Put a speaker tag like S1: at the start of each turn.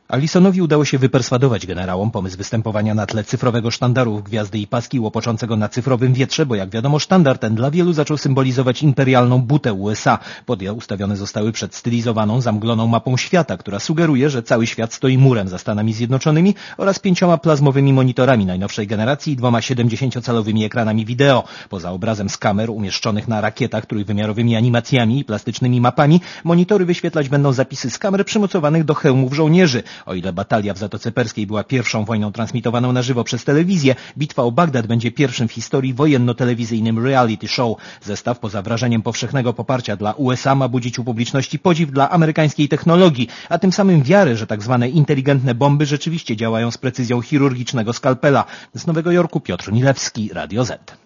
S1: Allisonowi udało się wyperswadować generałom pomysł występowania na tle cyfrowego sztandaru gwiazdy i paski łopoczącego na cyfrowym wietrze, bo jak wiadomo sztandar ten dla wielu zaczął symbolizować imperialną butę USA. Podia ustawione zostały przed stylizowaną, zamgloną mapą świata, która sugeruje, że cały świat stoi murem za Stanami Zjednoczonymi oraz 5 plazmowymi monitorami najnowszej generacji i 2 70-calowymi ekranami wideo. Poza obrazem z kamer umieszczonych na rakietach trójwymiarowymi animacjami i plastycznymi mapami, monitory wyświetlać będą zapisy z kamer przymocowanych do hełmów żołnierzy. O ile batalia w Zatoce Perskiej była pierwszą wojną transmitowaną na żywo przez telewizję, bitwa o Bagdad będzie pierwszym w historii wojenno-telewizyjnym reality show. Zestaw poza wrażeniem powszechnego poparcia dla USA ma budzić u publiczności podziw dla amerykańskiej technologii, a tym samym wiarę, że tak zwane inteligentne bomby rzeczywiście działają z precyzją chirurgicznego skalpela. Z Nowego Jorku Piotr Milewski, Radio Z.